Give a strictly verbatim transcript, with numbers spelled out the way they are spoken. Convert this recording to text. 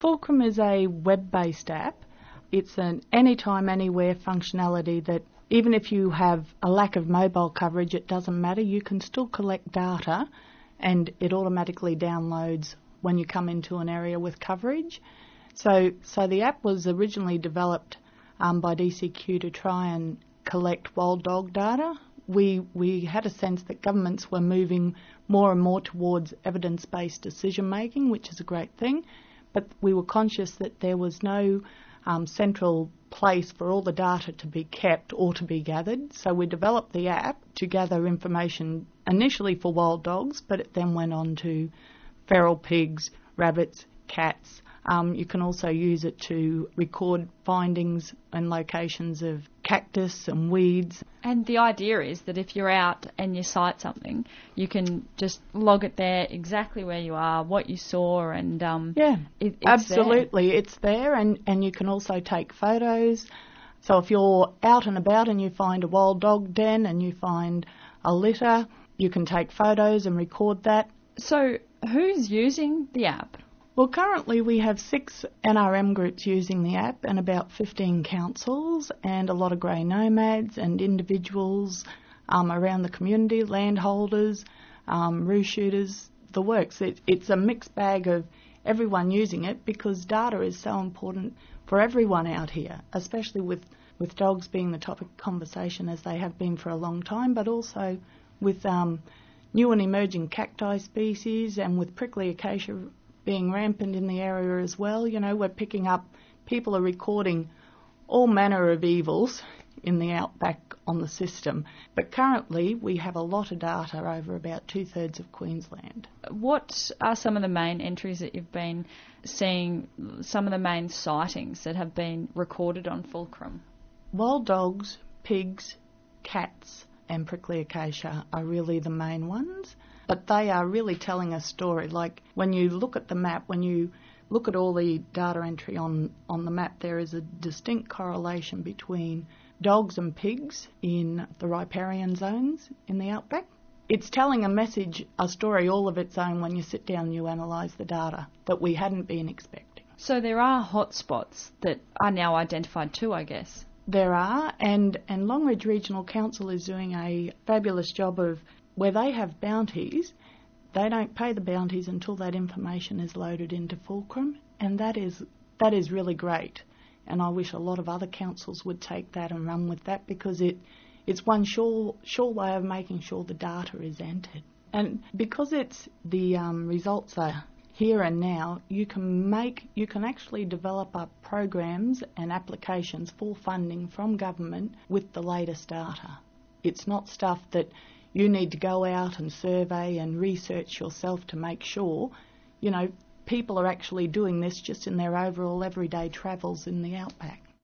Fulcrum is a web-based app. It's an anytime, anywhere functionality that even if you have a lack of mobile coverage, it doesn't matter. You can still collect data and it automatically downloads when you come into an area with coverage. So, so the app was originally developed um, by D C Q to try and collect wild dog data. We we had a sense that governments were moving more and more towards evidence-based decision-making, which is a great thing, but we were conscious that there was no um, central place for all the data to be kept or to be gathered. So we developed the app to gather information initially for wild dogs, but it then went on to feral pigs, rabbits, cats. Um, you can also use it to record findings and locations of cactus and weeds. And the idea is that if you're out and you sight something, you can just log it there exactly where you are, what you saw, and um, yeah, it, it's absolutely, there. It's there, and, and you can also take photos. So if you're out and about and you find a wild dog den and you find a litter, you can take photos and record that. So who's using the app? Well, currently we have six N R M groups using the app and about fifteen councils and a lot of grey nomads and individuals um, around the community, landholders, um, roo shooters, the works. It, it's a mixed bag of everyone using it because data is so important for everyone out here, especially with, with dogs being the topic of conversation as they have been for a long time, but also with um, new and emerging cacti species and with prickly acacia being rampant in the area as well. You know, we're picking up, people are recording all manner of evils in the outback on the system. But currently we have a lot of data over about two-thirds of Queensland. What are some of the main entries that you've been seeing, some of the main sightings that have been recorded on Fulcrum? Wild dogs, pigs, cats and prickly acacia are really the main ones. But they are really telling a story. Like when you look at the map, when you look at all the data entry on, on the map, there is a distinct correlation between dogs and pigs in the riparian zones in the outback. It's telling a message, a story all of its own when you sit down and you analyse the data that we hadn't been expecting. So there are hotspots that are now identified too, I guess. There are, and, and Longridge Regional Council is doing a fabulous job of where they have bounties, they don't pay the bounties until that information is loaded into Fulcrum, and that is that is really great. And I wish a lot of other councils would take that and run with that because it it's one sure sure way of making sure the data is entered. And because it's the um, results are here and now, you can make you can actually develop up programs and applications for funding from government with the latest data. It's not stuff that you need to go out and survey and research yourself to make sure. You know, people are actually doing this just in their overall everyday travels in the outback.